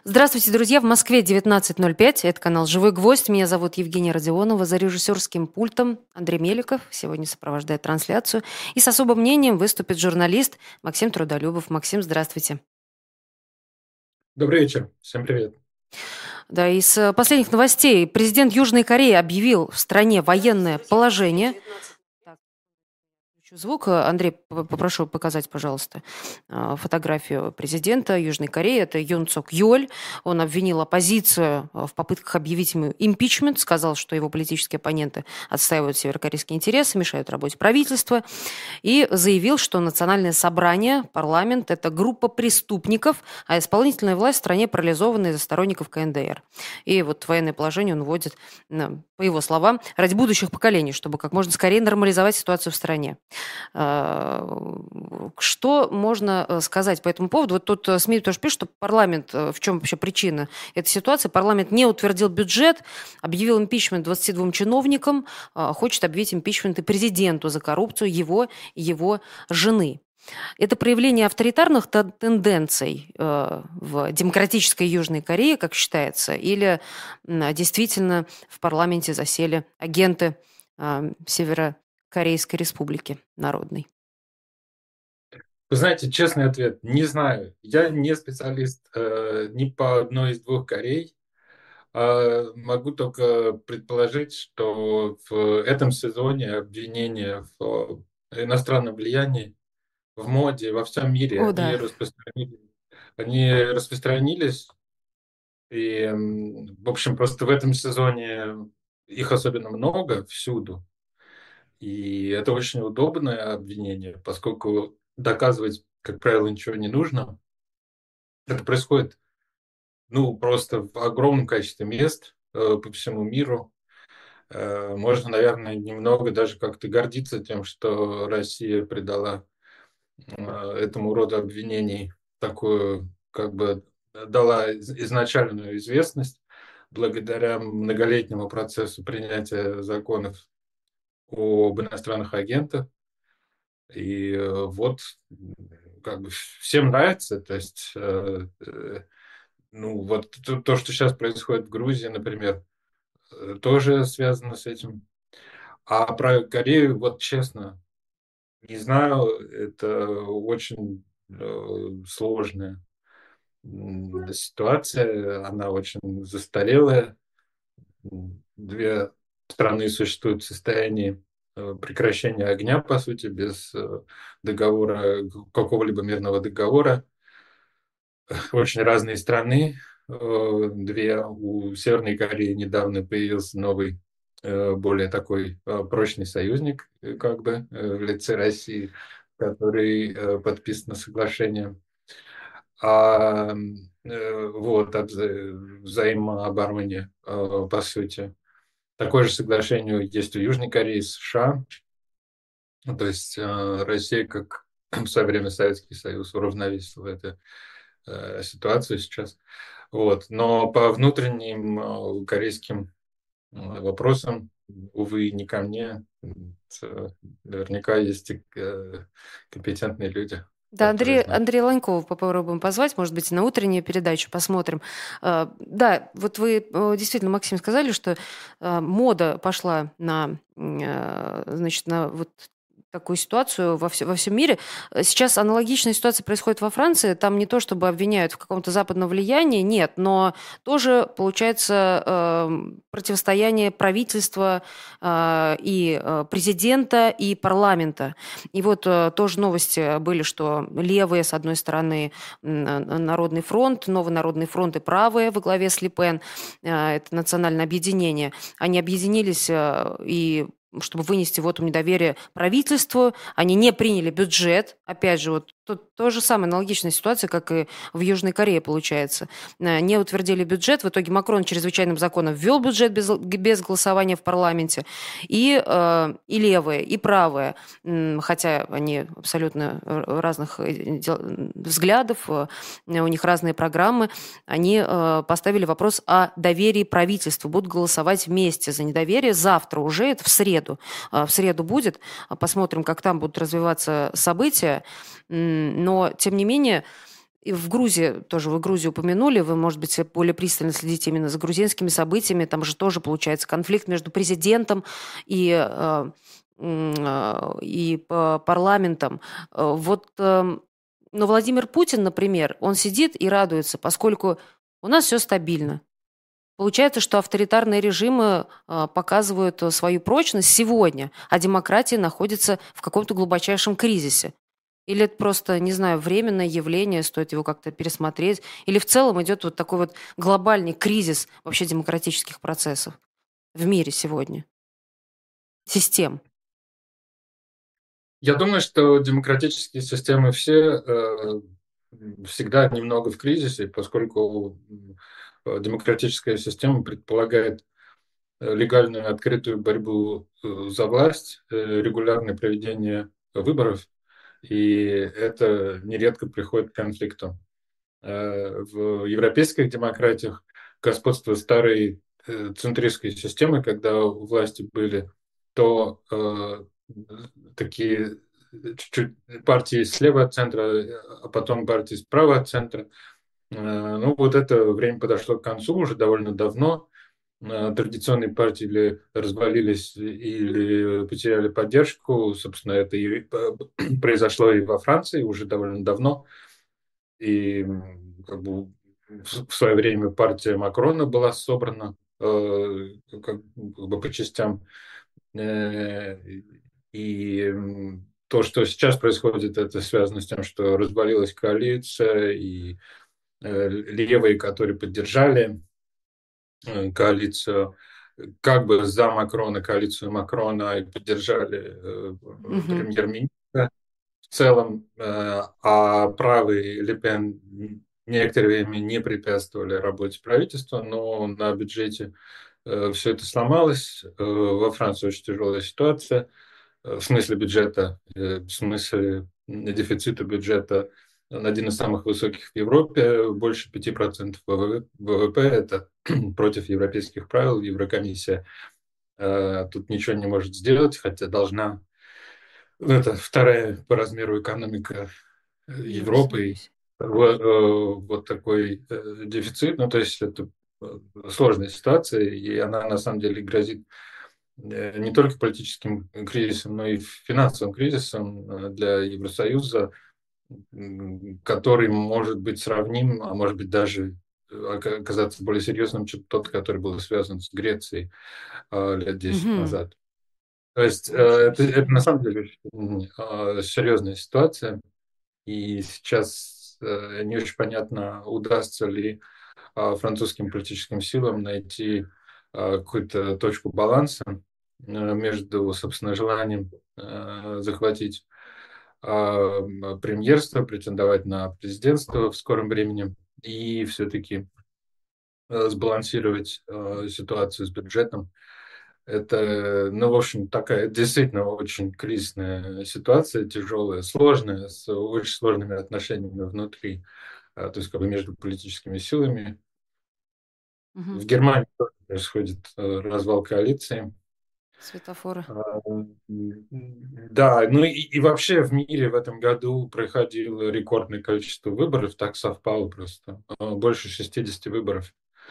Здравствуйте, друзья! В Москве 19:05. Это канал «Живой гвоздь». Меня зовут Евгения Родионова. За режиссерским пультом Андрей Меликов. Сегодня сопровождает трансляцию. И с особым мнением выступит журналист Максим Трудолюбов. Максим, здравствуйте. Добрый вечер. Всем привет. Да, из последних новостей. Президент Южной Кореи объявил в стране военное положение. Включу звук. Андрей, попрошу показать, пожалуйста, фотографию президента Южной Кореи. Это Юн Цок Йоль. Он обвинил оппозицию в попытках объявить ему импичмент. Сказал, что его политические оппоненты отстаивают северокорейские интересы, мешают работе правительства. И заявил, что национальное собрание, парламент– это группа преступников, а исполнительная власть в стране парализована из-за сторонников КНДР. И вот военное положение он вводит, по его словам, ради будущих поколений, чтобы как можно скорее нормализовать ситуацию в стране. Что можно сказать по этому поводу? Вот тут СМИ тоже пишут, что парламент, в чем вообще причина этой ситуации, парламент не утвердил бюджет, объявил импичмент 22 чиновникам, хочет объявить импичмент и президенту за коррупцию его и его жены. Это проявление авторитарных тенденций в демократической Южной Корее, как считается, или действительно в парламенте засели агенты Северокорейской Республики Народной? Вы знаете, честный ответ, не знаю. Я не специалист ни по одной из двух Корей. Могу только предположить, что в этом сезоне обвинения в иностранном влиянии, в моде, во всем мире, О, да. они распространились. И, в общем, просто в этом сезоне их особенно много всюду. И это очень удобное обвинение, поскольку доказывать, как правило, ничего не нужно. Это происходит, просто в огромном количестве мест по всему миру. Можно, наверное, немного даже как-то гордиться тем, что Россия придала этому роду обвинений такую, как бы, дала изначальную известность благодаря многолетнему процессу принятия законов об иностранных агентах. И вот как бы всем нравится, то есть вот то, что сейчас происходит в Грузии, например, тоже связано с этим. А про Корею, вот честно, не знаю, это очень сложная ситуация, она очень застарелая. Две страны существуют в состоянии прекращения огня, по сути, без договора, какого-либо мирного договора. Очень разные страны. Две. У Северной Кореи недавно появился новый, более такой прочный союзник, как бы, в лице России, который подписано соглашение о взаимообороне, по сути. Такое же соглашение есть у Южной Кореи с США. Ну, то есть Россия, как в свое время Советский Союз, уравновесила эту ситуацию сейчас. Вот. Но по внутренним корейским вопросам, увы, не ко мне. Наверняка есть компетентные люди, Да, которые Андрей, знают. Андрей Ланькова попробуем позвать, может быть, и на утреннюю передачу посмотрим. Да, вот вы действительно, Максим, сказали, что мода пошла на, значит, на вот такую ситуацию во всем мире. Сейчас аналогичная ситуация происходит во Франции. Там не то, чтобы обвиняют в каком-то западном влиянии, нет, но тоже получается противостояние правительства и президента, и парламента. И вот тоже новости были, что левые, с одной стороны, Народный фронт, Новый Народный фронт и правые во главе с Ле Пен, это национальное объединение, они объединились и чтобы вынести вотум недоверия правительству, они не приняли бюджет. Опять же, вот тут то же самое, аналогичная ситуация, как и в Южной Корее получается. Не утвердили бюджет, в итоге Макрон чрезвычайным законом ввел бюджет без голосования в парламенте. И левые, и правые, хотя они абсолютно разных взглядов, у них разные программы, они поставили вопрос о доверии правительству. Будут голосовать вместе за недоверие. Завтра уже, это в среду. В среду будет. Посмотрим, как там будут развиваться события. Но, тем не менее, И в Грузии тоже, вы Грузию упомянули, вы, может быть, более пристально следите именно за грузинскими событиями. Там же тоже получается конфликт между президентом и, парламентом. Вот, но Владимир Путин, например, он сидит и радуется, поскольку у нас все стабильно. Получается, что авторитарные режимы показывают свою прочность сегодня, а демократия находится в каком-то глубочайшем кризисе. Или это просто, не знаю, временное явление, стоит его как-то пересмотреть. Или в целом идет вот такой вот глобальный кризис вообще демократических процессов в мире сегодня, систем. Я думаю, что демократические системы все всегда немного в кризисе, поскольку демократическая система предполагает легальную открытую борьбу за власть, регулярное проведение выборов, и это нередко приходит к конфликтам. В европейских демократиях господство старой центристской системы, когда у власти были то такие чуть-чуть партии слева от центра, а потом партии справа от центра. Ну, вот это время подошло к концу уже довольно давно. Традиционные партии или развалились, или потеряли поддержку. Собственно, это и произошло и во Франции уже довольно давно. И как бы в свое время партия Макрона была собрана как бы по частям. Э, И то, что сейчас происходит, это связано с тем, что развалилась коалиция, и левые, которые поддержали коалицию, как бы за Макрона, коалицию Макрона, и поддержали Мгм. премьер-министра в целом, а правые Ле Пен некоторое время не препятствовали работе правительства, но на бюджете все это сломалось. Во Франции очень тяжелая ситуация в смысле бюджета, в смысле дефицита бюджета. Он один из самых высоких в Европе, больше 5% ВВП. Это против европейских правил. Еврокомиссия тут ничего не может сделать, хотя должна. Это вторая по размеру экономика Европы. И Евросоюз. вот такой дефицит. Ну, то есть это сложная ситуация, и она на самом деле грозит не только политическим кризисом, но и финансовым кризисом для Евросоюза, который может быть сравним, а может быть даже оказаться более серьезным, чем тот, который был связан с Грецией лет 10 Мгм. назад. То есть Ничего это себе. на самом деле очень серьезная ситуация, и сейчас не очень понятно, удастся ли французским политическим силам найти какую-то точку баланса между, собственно, желанием захватить премьерство, претендовать на президентство в скором времени и все-таки сбалансировать ситуацию с бюджетом. Это, ну, в общем, такая действительно очень кризисная ситуация, тяжелая, сложная, с очень сложными отношениями внутри, то есть как бы между политическими силами. Мгм. В Германии тоже происходит развал коалиции. Светофоры. А, Да, ну и вообще в мире в этом году проходило рекордное количество выборов, так совпало просто. Больше 60 выборов.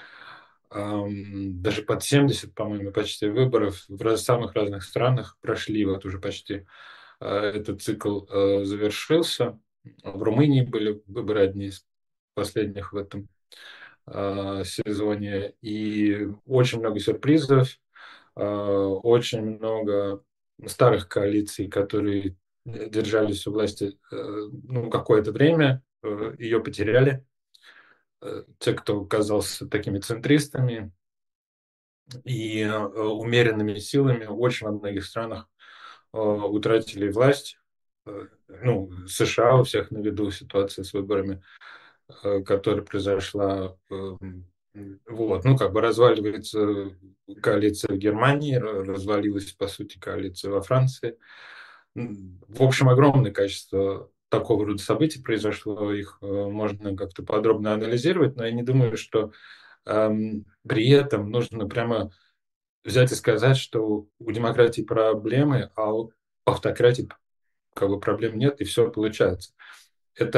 Даже под 70, по-моему, почти выборов в самых разных странах прошли вот уже почти. Этот цикл завершился. В Румынии были выборы одни из последних в этом сезоне. И очень много сюрпризов, очень много старых коалиций, которые держались у власти ну, какое-то время, ее потеряли. Те, кто казался такими центристами и умеренными силами, очень во многих странах утратили власть. Ну, США у всех на виду ситуация с выборами, которая произошла. Вот, ну, как бы разваливается коалиция в Германии, развалилась, по сути, коалиция во Франции. В общем, огромное количество такого рода событий произошло, их можно как-то подробно анализировать, но я не думаю, что при этом нужно прямо взять и сказать, что у демократии проблемы, а у автократии как бы проблем нет, и все получается. Это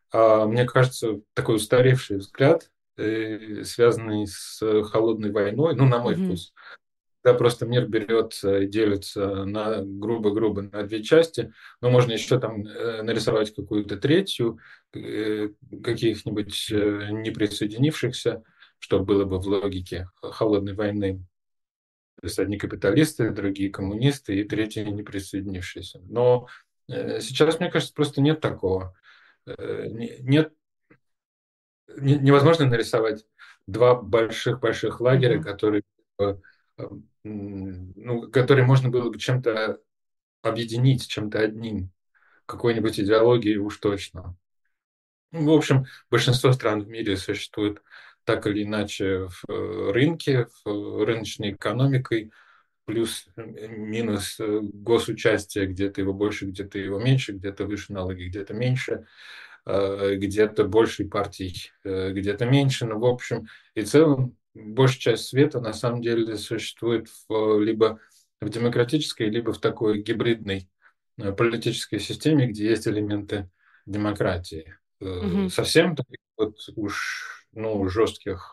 Мне кажется, такой устаревший взгляд, связанный с холодной войной, ну, на мой Мгм. вкус, да, просто мир берется и делится на грубо-грубо на две части, но можно еще там нарисовать какую-то третью, каких-нибудь не присоединившихся, что было бы в логике холодной войны. То есть одни капиталисты, другие коммунисты и третьи не присоединившиеся. Но сейчас, мне кажется, просто нет такого. Нет, невозможно нарисовать два больших-больших лагеря, Мгм. которые, э, ну, которые можно было бы чем-то объединить, чем-то одним, какой-нибудь идеологией уж точно. Ну, в общем, большинство стран в мире существует так или иначе в рынке, в рыночной экономикой, плюс-минус госучастие, где-то его больше, где-то его меньше, где-то выше налоги, где-то меньше, где-то больше партий, где-то меньше. Но, в общем и целом, большая часть света на самом деле существует либо в демократической, либо в такой гибридной политической системе, где есть элементы демократии. Мгм. Совсем таких вот уж ну, жестких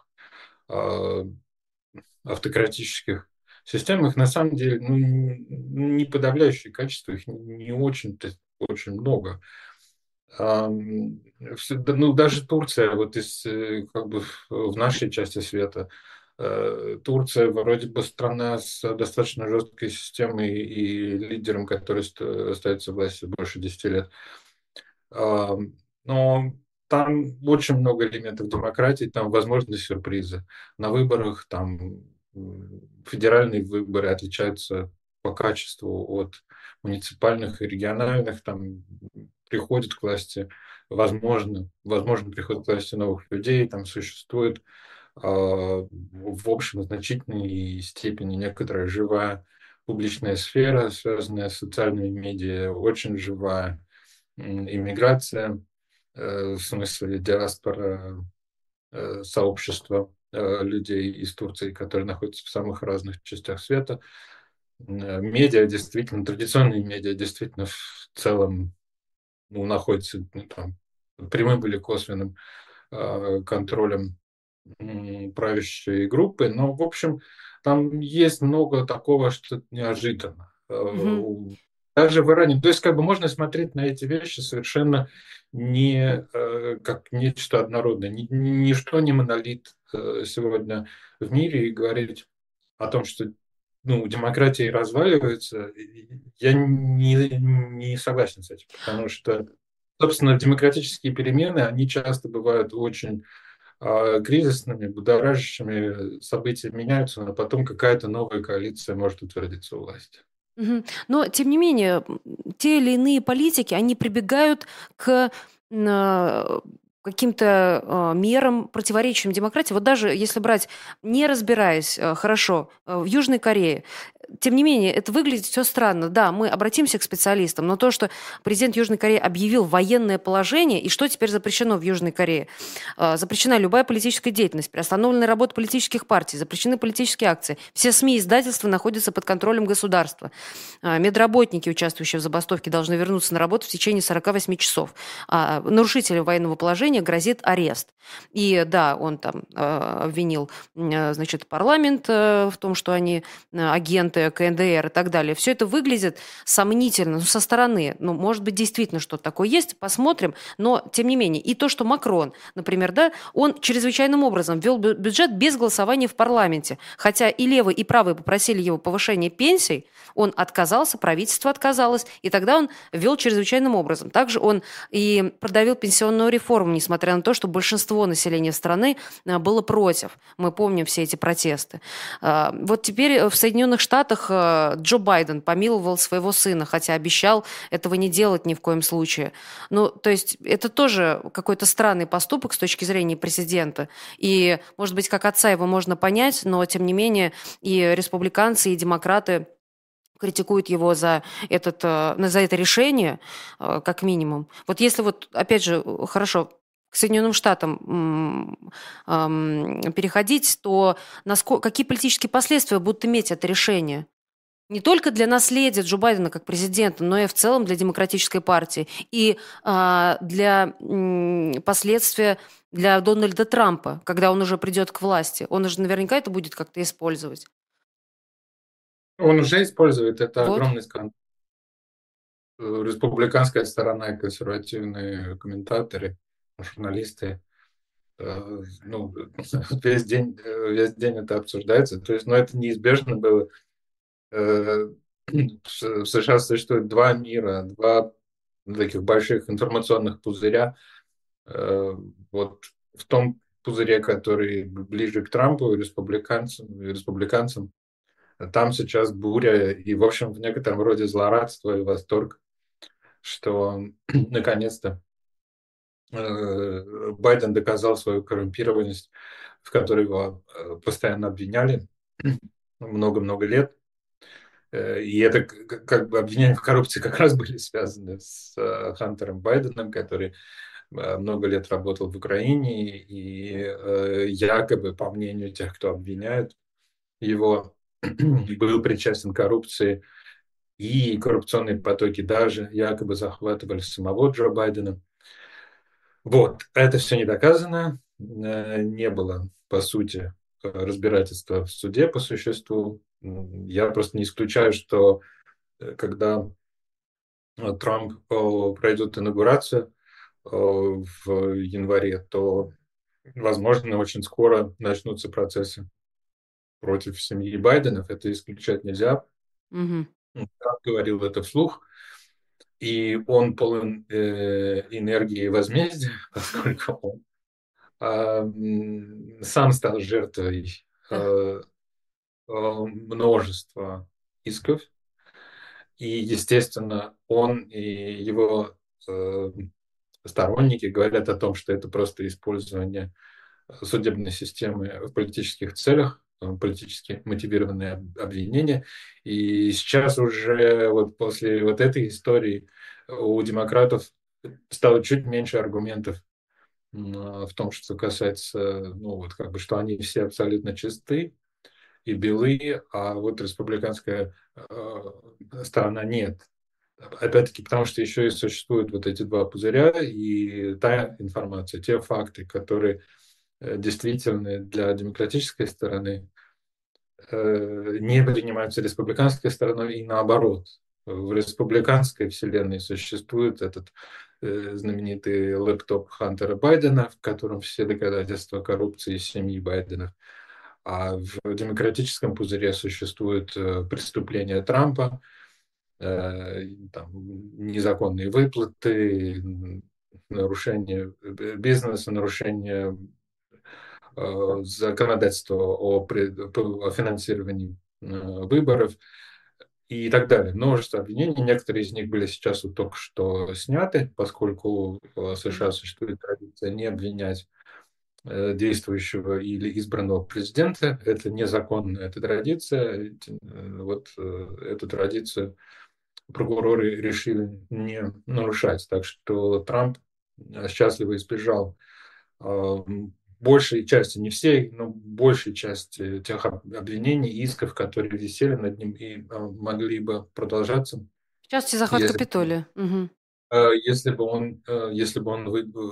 автократических систем, их на самом деле ну, не подавляющее качество, их не очень-то очень много. Да, ну, даже Турция, вот из, как бы в нашей части света, Турция вроде бы страна с достаточно жесткой системой и лидером, который остается в власти больше 10 лет. А, Но там очень много элементов демократии, там возможны сюрпризы. На выборах там федеральные выборы отличаются по качеству от муниципальных и региональных. Там приходит к власти, возможно, приход к власти новых людей, там существует в общем значительной степени некоторая живая публичная сфера, связанная с социальными медиа, очень живая иммиграция, в смысле диаспора, сообщества людей из Турции, которые находятся в самых разных частях света. Медиа действительно, традиционные медиа действительно в целом ну, находятся ну, там, прямым или косвенным контролем правящей группы. Но, в общем, там есть много такого, что неожиданно. Мгм. Даже в Иране. То есть, как бы можно смотреть на эти вещи совершенно не как нечто однородное. Ничто не монолит сегодня в мире и говорить о том, что ну, демократия разваливается, я не согласен с этим, потому что, собственно, демократические перемены, они часто бывают очень кризисными, будоражащими, события меняются, но потом какая-то новая коалиция может утвердиться у власти. Мгм. Но, тем не менее, те или иные политики, они прибегают к на каким-то, мерам, противоречащим демократии. Вот даже если брать, не разбираясь, хорошо, в Южной Корее, тем не менее, это выглядит все странно. Да, мы обратимся к специалистам, но то, что президент Южной Кореи объявил военное положение, и что теперь запрещено в Южной Корее? Запрещена любая политическая деятельность, приостановлена работа политических партий, запрещены политические акции. Все СМИ и издательства находятся под контролем государства. Медработники, участвующие в забастовке, должны вернуться на работу в течение 48 часов. Нарушителям военного положения грозит арест. И да, он там обвинил, значит, парламент в том, что они агенты КНДР и так далее. Все это выглядит сомнительно, ну, со стороны. Ну, может быть, действительно что-то такое есть, посмотрим. Но, тем не менее, и то, что Макрон, например, да, он чрезвычайным образом ввел бюджет без голосования в парламенте. Хотя и левые, и правые попросили его повышения пенсий, он отказался, правительство отказалось, и тогда он ввел чрезвычайным образом. Также он и продавил пенсионную реформу, несмотря на то, что большинство населения страны было против. Мы помним все эти протесты. Вот теперь в Соединенных Штатах Джо Байден помиловал своего сына, хотя обещал этого не делать ни в коем случае. Ну, то есть это тоже какой-то странный поступок с точки зрения президента. И, может быть, как отца его можно понять, но, тем не менее, и республиканцы, и демократы критикуют его за это решение, как минимум. Вот если вот, опять же, хорошо, к Соединенным Штатам переходить, то какие политические последствия будут иметь это решение? Не только для наследия Джо Байдена как президента, но и в целом для демократической партии. И для последствия для Дональда Трампа, когда он уже придет к власти. Он же наверняка это будет как-то использовать. Он уже использует, это Вот. огромный скандал. Республиканская сторона и консервативные комментаторы, журналисты, ну, весь день это обсуждается. То есть, ну, это неизбежно было. Э, в США существует два мира, два таких больших информационных пузыря. Э, Вот в том пузыре, который ближе к Трампу и республиканцам, там сейчас буря и, в общем, в некотором роде злорадство и восторг, что наконец-то Байден доказал свою коррумпированность, в которой его постоянно обвиняли много-много лет. И это как бы обвинения в коррупции как раз были связаны с Хантером Байденом, который много лет работал в Украине, и якобы, по мнению тех, кто обвиняет его, был причастен к коррупции, и коррупционные потоки даже якобы захватывали самого Джо Байдена. Вот, это все не доказано, не было, по сути, разбирательства в суде по существу. Я просто не исключаю, что когда Трамп пройдет инаугурацию в январе, то, возможно, очень скоро начнутся процессы против семьи Байденов. Это исключать нельзя. Мгм. Трамп говорил это вслух, и он полон энергии возмездия, поскольку он сам стал жертвой Да. множества исков. И, естественно, он и его э, сторонники говорят о том, что это просто использование судебной системы в политических целях, политически мотивированные обвинения. И сейчас уже вот после вот этой истории у демократов стало чуть меньше аргументов в том, что касается, ну вот как бы, что они все абсолютно чисты и белые, а вот республиканская сторона нет. Опять-таки, потому что еще и существуют вот эти два пузыря, и та информация, те факты, которые действительны для демократической стороны, не принимаются республиканской стороной и наоборот. В республиканской вселенной существует этот знаменитый лэптоп Хантера Байдена, в котором все доказательства коррупции семьи Байденов. А в демократическом пузыре существуют преступления Трампа, там, незаконные выплаты, нарушение бизнеса, нарушение законодательства о финансировании выборов и так далее. Множество обвинений. Некоторые из них были сейчас вот только что сняты, поскольку в США существует традиция не обвинять действующего или избранного президента. Это незаконная эта традиция. Вот эту традицию прокуроры решили не нарушать. Так что Трамп счастливо избежал большей части, не всей, но большей части тех обвинений, исков, которые висели над ним и могли бы продолжаться, В частности, захват если, Капитолия. Мгм. если бы он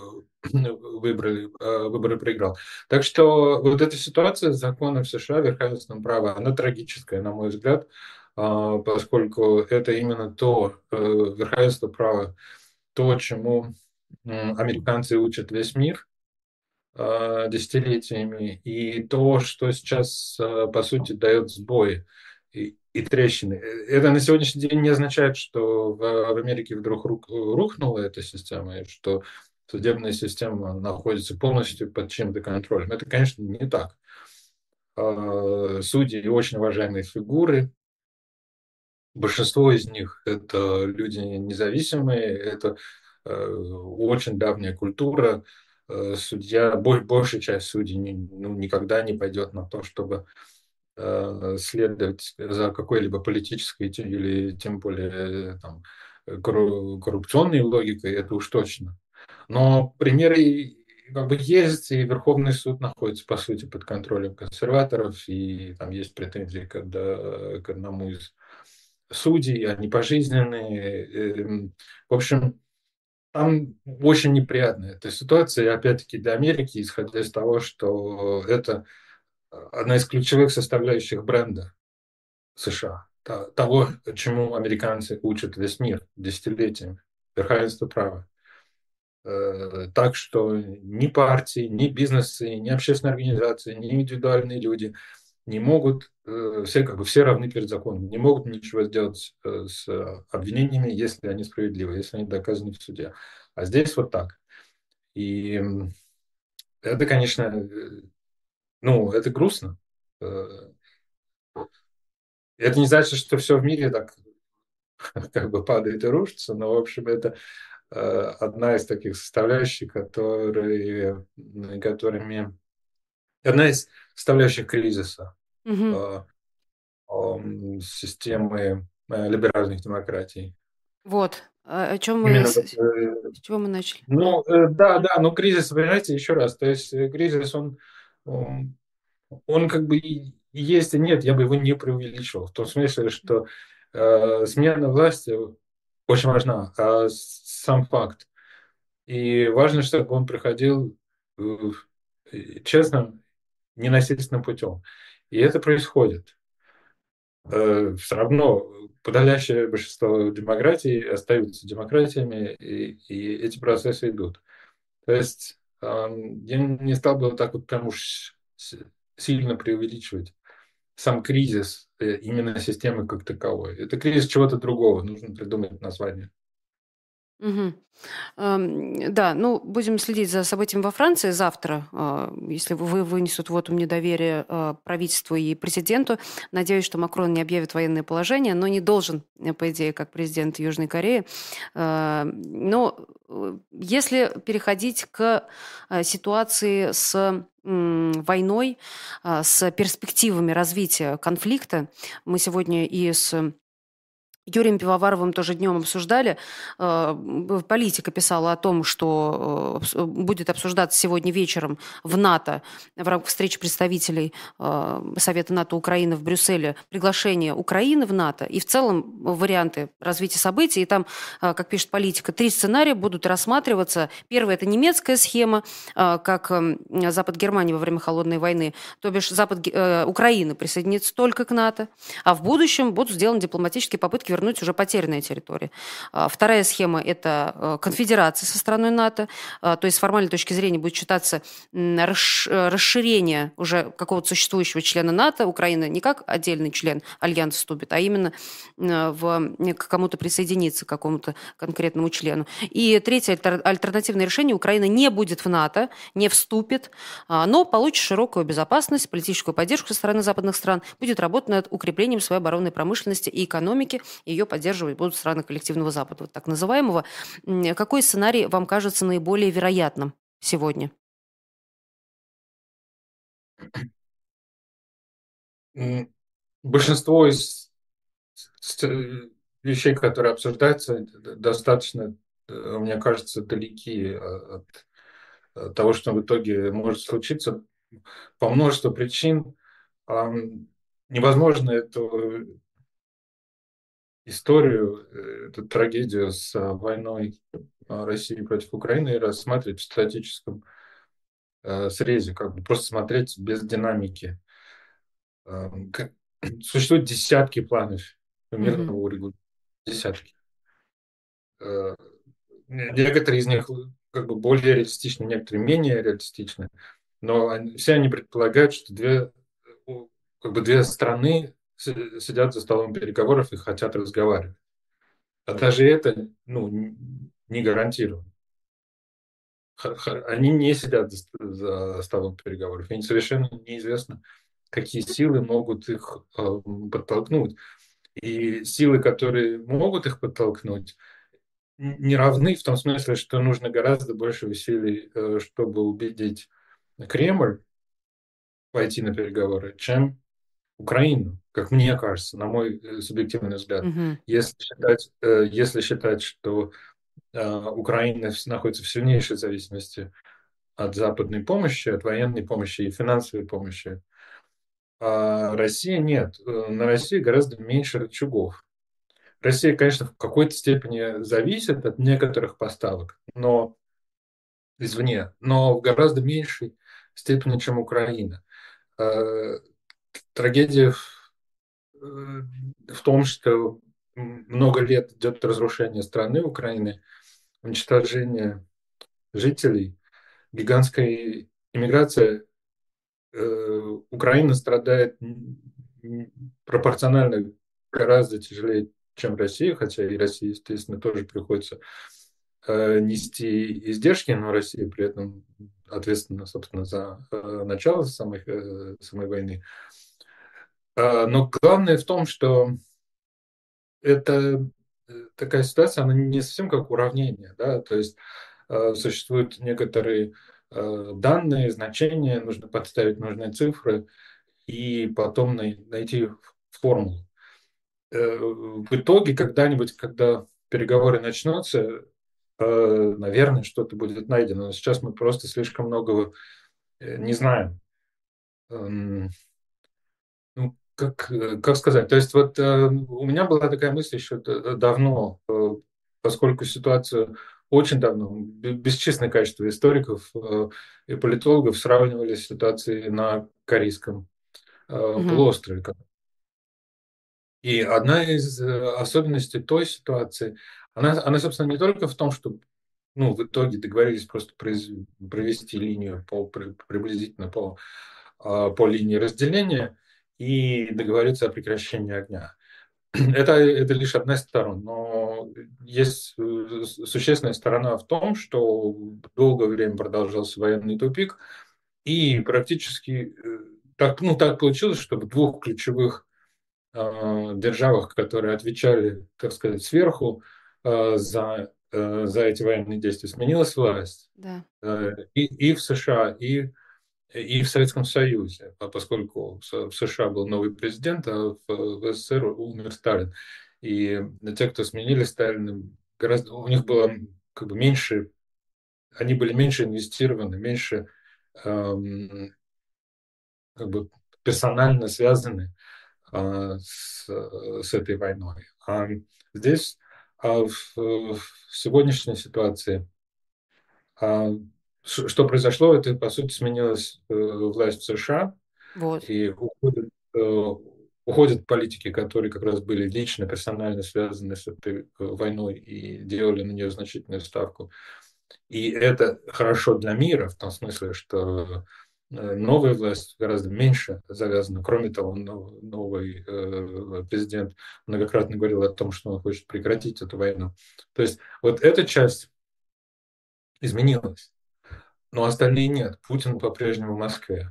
выборы проиграл. Так что вот эта ситуация с законом в США, верховенством права, она трагическая, на мой взгляд, поскольку это именно то верховенство права, то, чему американцы учат весь мир, десятилетиями, и то, что сейчас, по сути, дает сбои и трещины. Это на сегодняшний день не означает, что в Америке вдруг рухнула эта система, и что судебная система находится полностью под чем-то контролем. Это, конечно, не так. Судьи очень уважаемые фигуры. Большинство из них – это люди независимые, это очень давняя культура. Большая часть судей никогда не пойдет на то, чтобы следовать за какой-либо политической или тем более коррупционной логикой, это уж точно. Но примеры как бы есть, и Верховный суд находится, по сути, под контролем консерваторов, и там есть претензии к одному из судей, они пожизненные. В общем, там очень неприятная эта ситуация, и опять-таки для Америки, исходя из того, что это одна из ключевых составляющих бренда США, того, чему американцы учат весь мир десятилетиями, верховенство права. Так что ни партии, ни бизнесы, ни общественные организации, ни индивидуальные люди не могут, все как бы все равны перед законом, не могут ничего сделать с обвинениями, если они справедливы, если они доказаны в суде. А здесь вот так. И это, конечно, ну, это грустно. Э, Это не значит, что все в мире так как бы падает и рушится, но, в общем, это одна из таких составляющих, которыми одна из составляющих кризиса Мгм. э, системы либеральных демократий. Вот. О чем мы... Именно вот, С чего мы начали? Да. ну, да, да, но кризис, понимаете, еще раз, то есть кризис, он, он как бы и есть, и нет, я бы его не преувеличивал, в том смысле, что смена власти очень важна, а сам факт. И важно, чтобы он проходил честным, ненасильственным путем. И это происходит. Все равно подавляющее большинство демократий остаются демократиями, и эти процессы идут. То есть я не стал бы вот так вот прям уж сильно преувеличивать сам кризис именно системы как таковой. Это кризис чего-то другого, нужно придумать название. Мгм. Да, ну, будем следить за событиями во Франции завтра, если вынесут вотум недоверия правительству и президенту. Надеюсь, что Макрон не объявит военное положение, но не должен, по идее, как президент Южной Кореи. Но если переходить к ситуации с войной, с перспективами развития конфликта, мы сегодня и с Юрием Пивоваровым тоже днем обсуждали. Политика писала о том, что будет обсуждаться сегодня вечером в НАТО в рамках встречи представителей Совета НАТО Украины в Брюсселе приглашение Украины в НАТО и в целом варианты развития событий. И там, как пишет политика, 3 сценария будут рассматриваться. Первый – это немецкая схема, как Запад Германии во время Холодной войны, то бишь Украина присоединится только к НАТО, а в будущем будут сделаны дипломатические попытки вернуть уже потерянные территории. Вторая схема – это конфедерация со страной НАТО, то есть с формальной точки зрения будет считаться расширение уже какого-то существующего члена НАТО. Украина не как отдельный член альянса вступит, а именно к кому-то присоединиться, к какому-то конкретному члену. И третье альтернативное решение – Украина не будет в НАТО, не вступит, но получит широкую безопасность, политическую поддержку со стороны западных стран, будет работать над укреплением своей оборонной промышленности и экономики. Ее поддерживать будут страны коллективного Запада, вот так называемого. Какой сценарий вам кажется наиболее вероятным сегодня? Большинство из вещей, которые обсуждаются, достаточно, мне кажется, далеки от того, что в итоге может случиться по множеству причин. Невозможно эту историю, эту трагедию с войной России против Украины рассматривать в статическом срезе, как бы просто смотреть без динамики. Существуют десятки планов мирного Мгм. урегулирования. Десятки. Э, Некоторые из них как бы более реалистичны, некоторые менее реалистичны, но все они предполагают, что как бы две страны сидят за столом переговоров и хотят разговаривать. А даже это, ну, не гарантировано. Они не сидят за столом переговоров, и совершенно неизвестно, какие силы могут их подтолкнуть. И силы, которые могут их подтолкнуть, не равны в том смысле, что нужно гораздо больше усилий, чтобы убедить Кремль пойти на переговоры, чем Украину, как мне кажется, на мой субъективный взгляд. Мгм. Если считать, что Украина находится в сильнейшей зависимости от западной помощи, от военной помощи и финансовой помощи. А Россия нет. На России гораздо меньше рычагов. Россия, конечно, в какой-то степени зависит от некоторых поставок, но извне, но в гораздо меньшей степени, чем Украина. Э, Трагедия в том, что много лет идет разрушение страны Украины, уничтожение жителей, гигантская иммиграция. Украина страдает пропорционально гораздо тяжелее, чем Россия, хотя и России, естественно, тоже приходится нести издержки, но Россия при этом ответственна, собственно, за начало самой войны. Но главное в том, что это такая ситуация, она не совсем как уравнение, да, то есть существуют некоторые данные, значения, нужно подставить нужные цифры и потом найти формулу. В итоге когда-нибудь, когда переговоры начнутся, наверное, что-то будет найдено. Но сейчас мы просто слишком многого не знаем. Эм, Ну, как сказать? То есть вот у меня была такая мысль еще давно, поскольку ситуацию очень давно, бесчисленное количество историков и политологов сравнивали с ситуацией на Корейском Мгм. полуострове. И одна из особенностей той ситуации, она, собственно, не только в том, что ну, в итоге договорились просто провести линию приблизительно по линии разделения и договориться о прекращении огня. Это лишь одна из сторон, но есть существенная сторона в том, что долгое время продолжался военный тупик, и практически так получилось, что в двух ключевых державах, которые отвечали, так сказать, сверху за эти военные действия, сменилась власть Да. и в США, и в Советском Союзе, поскольку в США был новый президент, а в СССР умер Сталин. И те, кто сменили Сталина, гораздо, у них было как бы меньше, они были меньше инвестированы, меньше эм, как бы персонально связаны с этой войной. А здесь в сегодняшней ситуации а, что произошло, это, по сути, сменилась власть в США, Вот. и уходят политики, которые как раз были лично, персонально связаны с этой войной и делали на нее значительную ставку. И это хорошо для мира, в том смысле, что новая власть гораздо меньше завязана. Кроме того, новый президент многократно говорил о том, что он хочет прекратить эту войну. То есть вот эта часть изменилась, но остальные нет. Путин по-прежнему в Москве.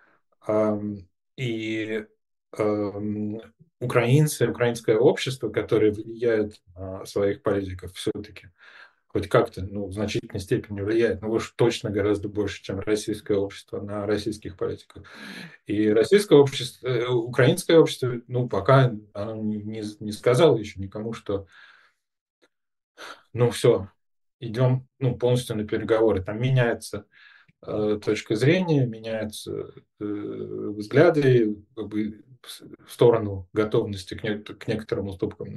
И ам, украинцы, украинское общество, которое влияет на своих политиков, все-таки хоть как-то, ну, в значительной степени влияет, но уж точно гораздо больше, чем российское общество на российских политиков. И российское общество, украинское общество, ну, пока оно не сказало еще никому, что, ну, все, идем, ну, полностью на переговоры. Там меняется точка зрения, меняются взгляды как бы, в сторону готовности к некоторым уступкам,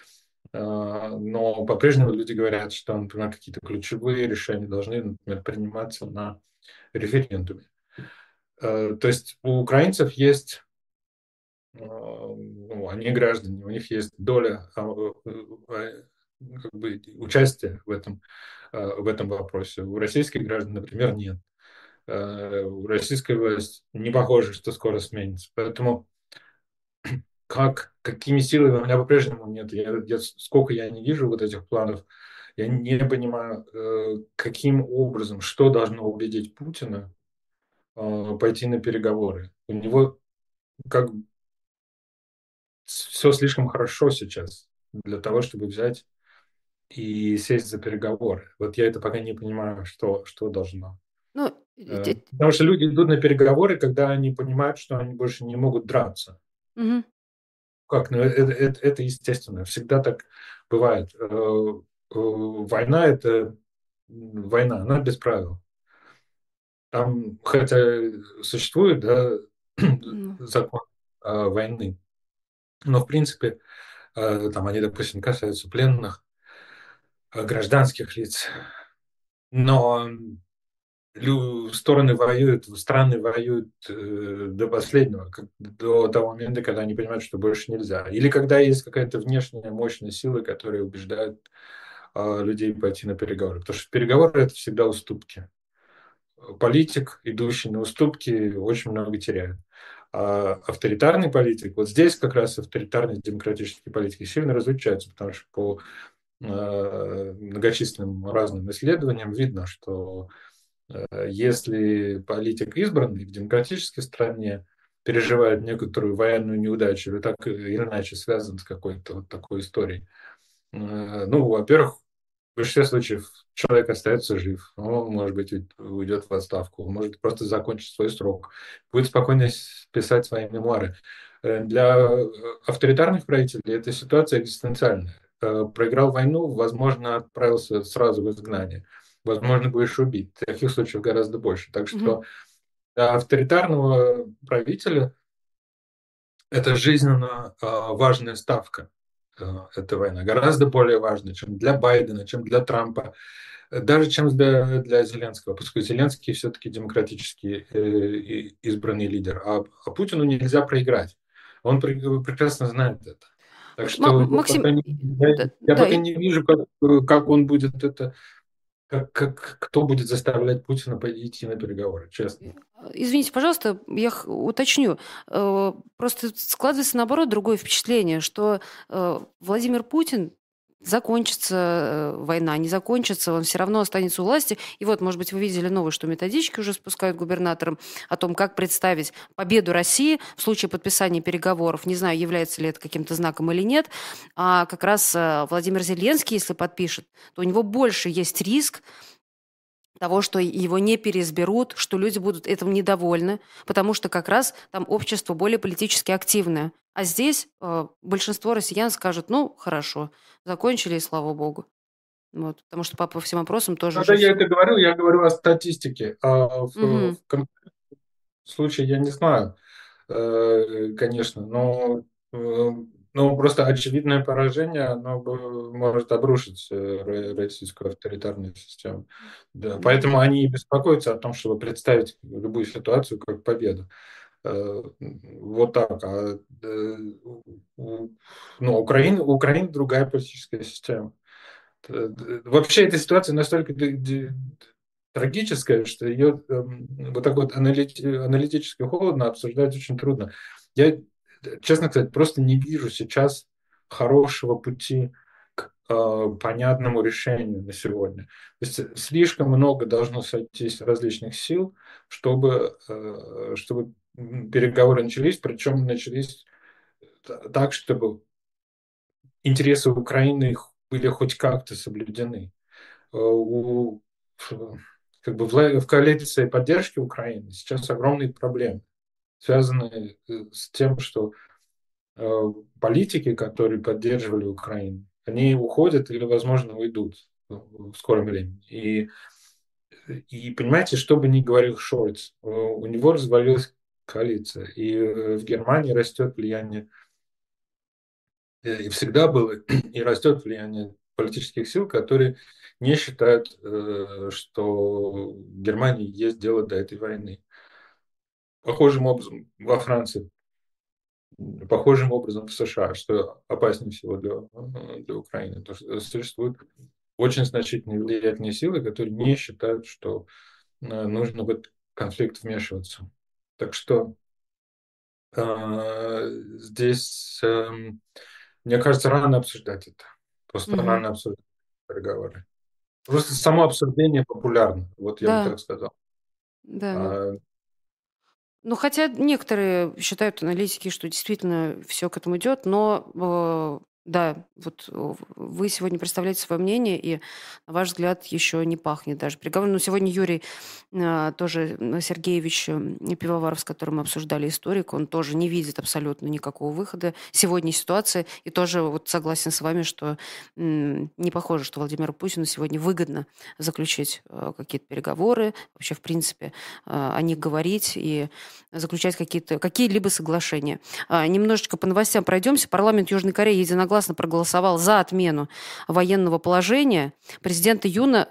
но по-прежнему люди говорят, что, например, какие-то ключевые решения должны, например, приниматься на референдуме. То есть у украинцев есть, ну, они граждане, у них есть доля как бы участия в этом вопросе. У российских граждан, например, нет. Российская власть не похоже, что скоро сменится. Поэтому какими силами у меня по-прежнему нет. Сколько я не вижу вот этих планов, я не понимаю, каким образом, что должно убедить Путина пойти на переговоры. У него как все слишком хорошо сейчас для того, чтобы взять и сесть за переговоры. Вот я это пока не понимаю, что должно. Ну, Потому что люди идут на переговоры, когда они понимают, что они больше не могут драться. мгм. Как? Ну, это естественно. Всегда так бывает. Война – это война, она без правил. Там, хотя существует, да, Ну, закон войны, но, в принципе, там они, допустим, касаются пленных, гражданских лиц. Но стороны воюют, страны воюют до последнего, до того момента, когда они понимают, что больше нельзя. Или когда есть какая-то внешняя мощная сила, которая убеждает людей пойти на переговоры. Потому что переговоры – это всегда уступки. Политик, идущий на уступки, очень много теряет. А авторитарный политик, вот здесь как раз авторитарные демократические политики сильно различаются, потому что по многочисленным разным исследованиям видно, что если политик избранный в демократической стране переживает некоторую военную неудачу или так или иначе связан с какой-то вот такой историей, ну, во-первых, в большинстве случаев человек остается жив, он, может быть, уйдет в отставку, он может просто закончить свой срок, будет спокойно писать свои мемуары. Для авторитарных правителей эта ситуация экзистенциальная. Проиграл войну, возможно, отправился сразу в изгнание. Возможно, будешь убит. Таких случаев гораздо больше. Так мгм. что для авторитарного правителя это жизненно важная ставка, эта война. Гораздо более важная, чем для Байдена, чем для Трампа, даже чем для Зеленского, поскольку Зеленский все-таки демократически избранный лидер. А Путину нельзя проиграть. Он прекрасно знает это. Так Вот, что Максим, да, я да, пока не вижу, как он будет это, кто будет заставлять Путина идти на переговоры, честно. извините, пожалуйста, я уточню. Просто складывается, наоборот, другое впечатление, что Владимир Путин закончится война, не закончится, он все равно останется у власти. И вот, может быть, вы видели новость, что методички уже спускают губернаторам о том, как представить победу России в случае подписания переговоров. Не знаю, является ли это каким-то знаком или нет. А как раз Владимир Зеленский, если подпишет, то у него больше есть риск того, что его не переизберут, что люди будут этому недовольны, потому что как раз там общество более политически активное. А здесь большинство россиян скажут, ну, хорошо, закончили, и слава богу. Вот, потому что по всем опросам тоже Когда уже я все. это говорю, я говорю о статистике. А в Угу. конкретном случае я не знаю, конечно, э, но просто очевидное поражение, оно может обрушить российскую авторитарную систему. Да, Угу. поэтому они и беспокоятся о том, чтобы представить любую ситуацию как победу. Вот так. У- ну, у Украины другая политическая система. Вообще эта ситуация настолько трагическая, что ее вот так вот аналитически холодно обсуждать очень трудно. Я, честно сказать, просто не вижу сейчас хорошего пути к понятному решению на сегодня. То есть слишком много должно сойтись различных сил, чтобы переговоры начались, причем начались так, чтобы интересы Украины были хоть как-то соблюдены. У, как бы в коалиции поддержки Украины сейчас огромные проблемы, связанные с тем, что э, политики, которые поддерживали Украину, они уходят или, возможно, уйдут в скором времени. И понимаете, что бы ни говорил Шольц, у него развалилась коалиция, и в Германии растет влияние, и всегда было, и растет влияние политических сил, которые не считают, что Германии есть дело до этой войны. Похожим образом во Франции, похожим образом в США, что опаснее всего для Украины. То, что существуют очень значительные влиятельные силы, которые не считают, что нужно в этот конфликт вмешиваться. Так что здесь, мне кажется, рано обсуждать это. Просто Угу. рано обсуждать переговоры. Просто само обсуждение популярно, вот я бы Да, так сказал. да. А, Ну, хотя некоторые считают аналитики, что действительно все к этому идет, но Да, вот вы сегодня представляете свое мнение, и, на ваш взгляд, еще не пахнет даже переговорами. Но сегодня Юрий тоже Сергеевич Пивоваров, с которым мы обсуждали историку, он тоже не видит абсолютно никакого выхода сегодня ситуации, и тоже вот согласен с вами, что не похоже, что Владимиру Путину сегодня выгодно заключить какие-то переговоры, вообще, в принципе, о них говорить и заключать какие-либо соглашения. Немножечко по новостям пройдемся. Парламент Южной Кореи единогласно проголосовал за отмену военного положения. Президент Юна,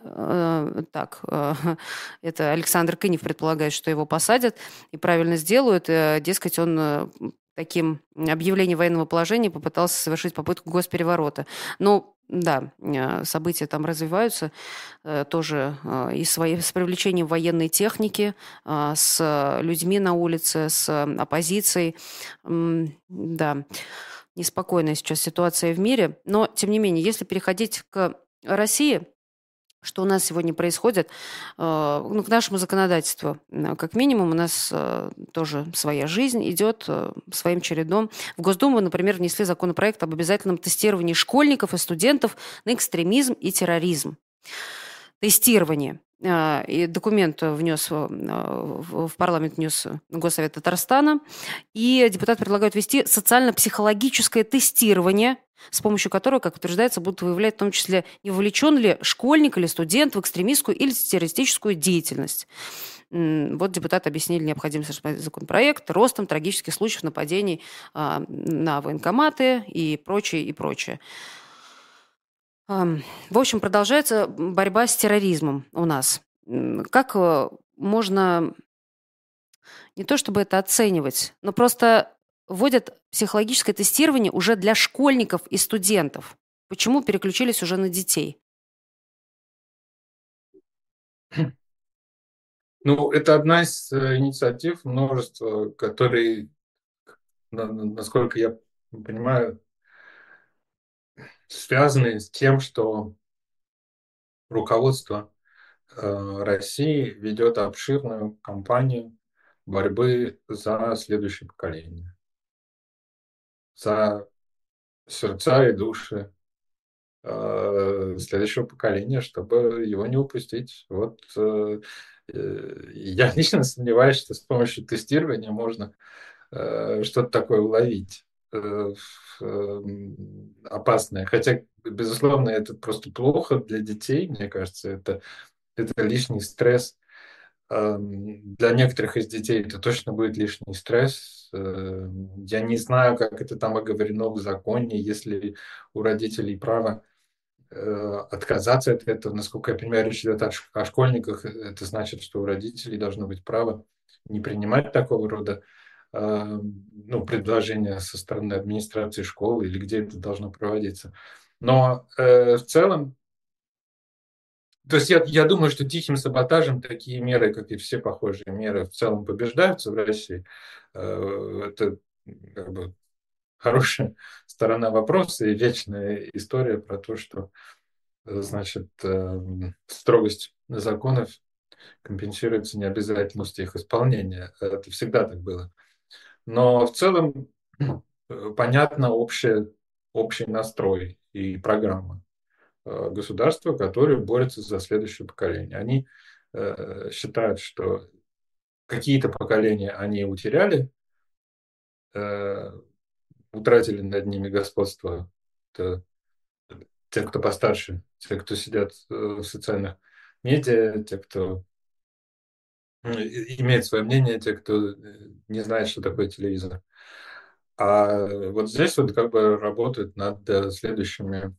это Александр Кынев предполагает, что его посадят и правильно сделают. Дескать, он таким объявлением военного положения попытался совершить попытку госпереворота. Но да, события там развиваются тоже с привлечением военной техники, с людьми на улице, с оппозицией. Да, неспокойная сейчас ситуация в мире. Но, тем не менее, если переходить к России, что у нас сегодня происходит, к нашему законодательству, как минимум, у нас тоже своя жизнь идет своим чередом. В Госдуму, например, внесли законопроект об обязательном тестировании школьников и студентов на экстремизм и терроризм. Тестирование. И документ в парламент внес Госсовет Татарстана. И депутаты предлагают ввести социально-психологическое тестирование, с помощью которого, как утверждается, будут выявлять в том числе, не вовлечен ли школьник или студент в экстремистскую или террористическую деятельность. Вот депутаты объяснили необходимость рассмотреть законопроект ростом трагических случаев нападений на военкоматы и прочее, и прочее. В общем, продолжается борьба с терроризмом у нас. Как можно не то чтобы это оценивать, но просто вводят психологическое тестирование уже для школьников и студентов? Почему переключились уже на детей? Ну, это одна из инициатив, множество, которые, насколько я понимаю, связаны с тем, что руководство России ведет обширную кампанию борьбы за следующее поколение, за сердца и души следующего поколения, чтобы его не упустить. Я лично сомневаюсь, что с помощью тестирования можно что-то такое уловить опасное. Хотя, безусловно, это просто плохо для детей, мне кажется, это лишний стресс. Для некоторых из детей это точно будет лишний стресс. Я не знаю, как это там оговорено в законе, если у родителей право отказаться от этого. Насколько я понимаю, речь идет о школьниках. Это значит, что у родителей должно быть право не принимать такого рода предложения со стороны администрации школы или где это должно проводиться. Но в целом, то есть я думаю, что тихим саботажем такие меры, как и все похожие меры, в целом побеждаются в России. Это как бы хорошая сторона вопроса и вечная история про то, что значит, строгость законов компенсируется необязательностью их исполнения. Это всегда так было. Но в целом понятно общий настрой и программа государства, которые борются за следующее поколение. Они считают, что какие-то поколения они утеряли, утратили над ними господство. Это те, кто постарше, те, кто сидят в социальных медиа, те, кто имеет свое мнение, те, кто не знает, что такое телевизор. А вот здесь вот как бы работают над следующими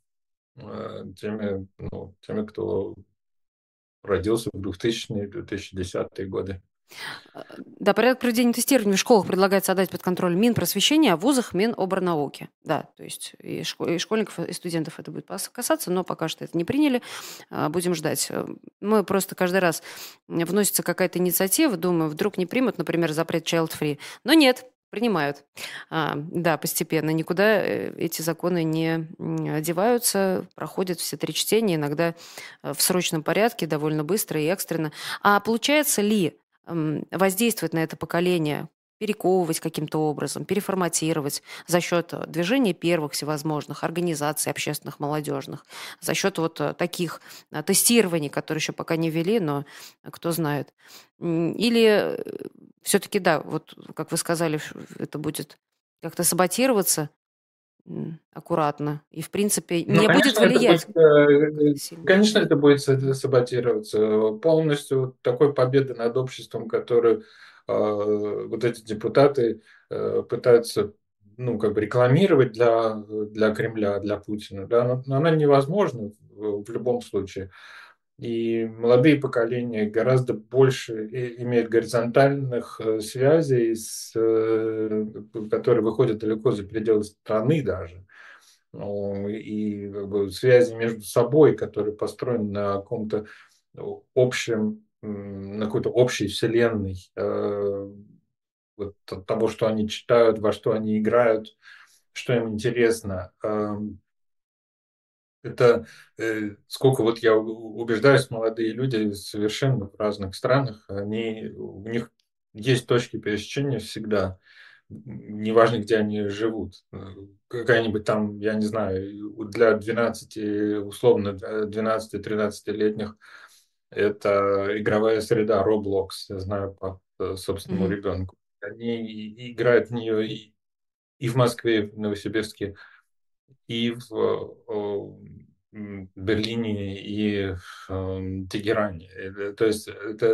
теми, кто родился в 2000-е, 2010-е годы. Да, порядок проведения тестирования в школах предлагается отдать под контроль Минпросвещения, а в вузах Миноборнауки. Да, то есть и школьников, и студентов это будет касаться, но пока что это не приняли. Будем ждать. Мы просто каждый раз вносится какая-то инициатива, думаю, вдруг не примут, например, запрет child-free. Но нет, принимают. Да, постепенно. Никуда эти законы не деваются, проходят все 3 чтения, иногда в срочном порядке, довольно быстро и экстренно. А получается ли воздействовать на это поколение перековывать каким-то образом, переформатировать за счет движения первых всевозможных организаций общественных, молодежных, за счет вот таких тестирований, которые еще пока не ввели, но кто знает. Или все-таки, да, вот как вы сказали, это будет как-то саботироваться аккуратно и, в принципе, Ну, не будет влиять как-то сильно. конечно, это будет саботироваться полностью. Такой победы над обществом, которую вот эти депутаты пытаются, ну, как бы рекламировать для Кремля, для Путина, да, она невозможна в любом случае. И молодые поколения гораздо больше имеют горизонтальных связей, которые выходят далеко за пределы страны даже. Ну, и как бы связи между собой, которые построены на каком-то общем, на какой-то общей вселенной, вот от того, что они читают, во что они играют, что им интересно. Это сколько вот я убеждаюсь, молодые люди совершенно в разных странах, у них есть точки пересечения всегда, неважно, где они живут. Какая-нибудь там, я не знаю, для 12, условно, 12-13-летних это игровая среда Roblox, я знаю по собственному Мгм. ребенку. Они играют в нее и в Москве, и в Новосибирске, и в Берлине, и в Тегеране. То есть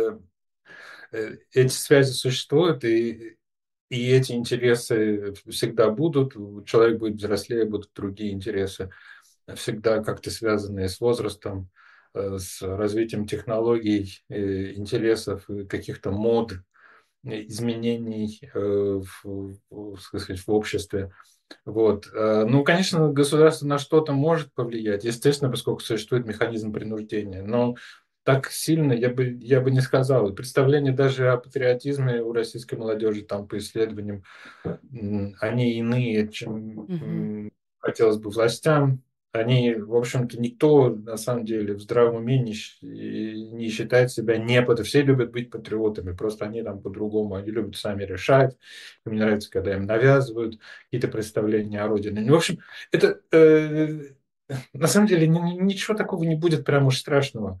эти связи существуют, и эти интересы всегда будут. Человек будет взрослее, будут другие интересы, всегда как-то связанные с возрастом, с развитием технологий, интересов, каких-то мод, изменений так сказать, в обществе. Вот. Ну, конечно, государство на что-то может повлиять, естественно, поскольку существует механизм принуждения, но так сильно я бы не сказал. И представления даже о патриотизме у российской молодежи там по исследованиям, они иные, чем Мгм. хотелось бы властям. Они, в общем-то, никто на самом деле в здравом уме не считает себя Все любят быть патриотами, просто они там по-другому, они любят сами решать. Им не нравится, когда им навязывают какие-то представления о родине. Ну, в общем, это на самом деле ничего такого не будет прям уж страшного.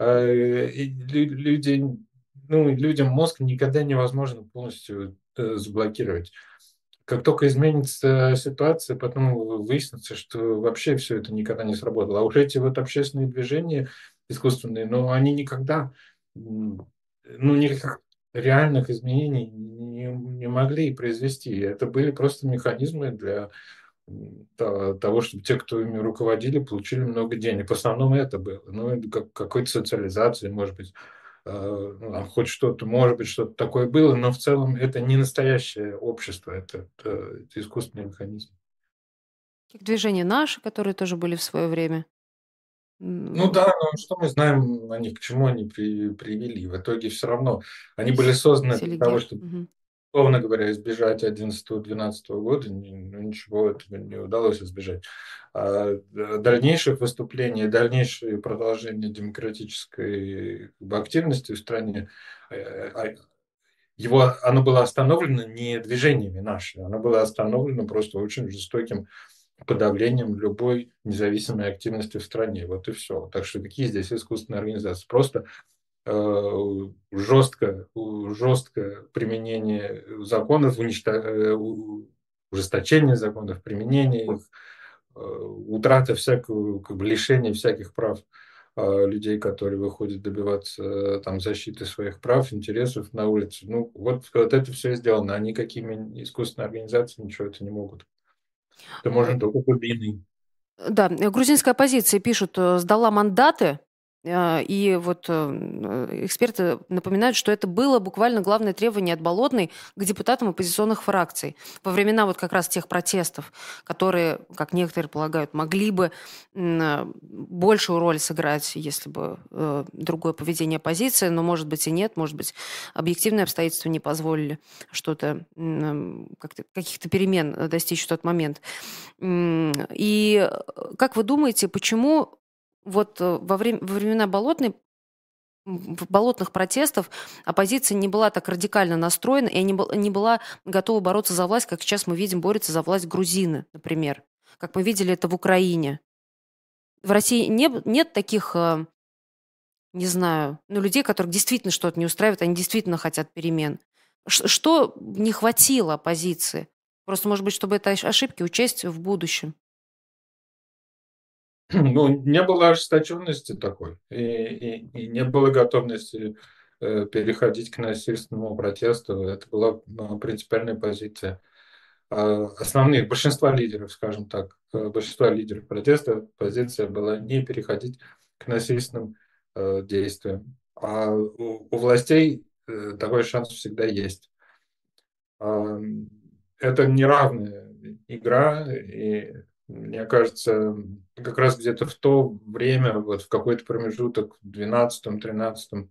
Люди, ну, людям мозг никогда невозможно полностью заблокировать. Как только изменится ситуация, потом выяснится, что вообще все это никогда не сработало. А уже эти вот общественные движения искусственные, но они никогда, ну, никаких реальных изменений не могли произвести. Это были просто механизмы для того, чтобы те, кто ими руководили, получили много денег. В основном это было. Ну, это какой-то социализации, может быть, ну, там хоть что-то, может быть, что-то такое было, но в целом это не настоящее общество, это искусственный механизм. Как движение «Наши», которые тоже были в свое время. Ну М, да, но что мы знаем о них, к чему они привели? В итоге все равно они были с созданы для того, Селигер. чтобы, Мгм. условно говоря, избежать 11-12 года, ну, ничего этого не удалось избежать. Дальнейших выступлений, дальнейшее продолжение демократической как бы, активности в стране, оно было остановлено не движениями нашими, оно было остановлено просто очень жестоким подавлением любой независимой активности в стране. Вот и все. Так что какие здесь искусственные организации? Просто жесткое применение законов, ужесточение законов, применение их, утрата всякого, как бы лишение всяких прав людей, которые выходят добиваться там защиты своих прав, интересов на улице. Ну, вот это все сделано. А никакими искусственными организациями ничего это не могут. Это Э, можно только глубиной. Да, грузинская оппозиция, пишут, сдала мандаты, и вот эксперты напоминают, что это было буквально главное требование от Болотной к депутатам оппозиционных фракций во времена вот как раз тех протестов, которые, как некоторые полагают, могли бы большую роль сыграть, если бы другое поведение оппозиции, но, может быть, и нет, может быть, объективные обстоятельства не позволили что-то, каких-то перемен достичь в тот момент. И как вы думаете, почему вот во времена Болотной болотных протестов оппозиция не была так радикально настроена и не была готова бороться за власть, как сейчас мы видим, борются за власть грузины, например, как мы видели это в Украине. В России нет таких, не знаю, ну, людей, которых действительно что-то не устраивает, они действительно хотят перемен. Что не хватило оппозиции? Просто, может быть, чтобы это ошибки учесть в будущем. Ну, не было ожесточенности такой, и не было готовности переходить к насильственному протесту. Это была принципиальная позиция основных, большинства лидеров, скажем так, большинства лидеров протеста, позиция была не переходить к насильственным действиям. А у властей такой шанс всегда есть. А, Это неравная игра, и мне кажется, как раз где-то в то время, вот в какой-то промежуток в 12-м, 13-м,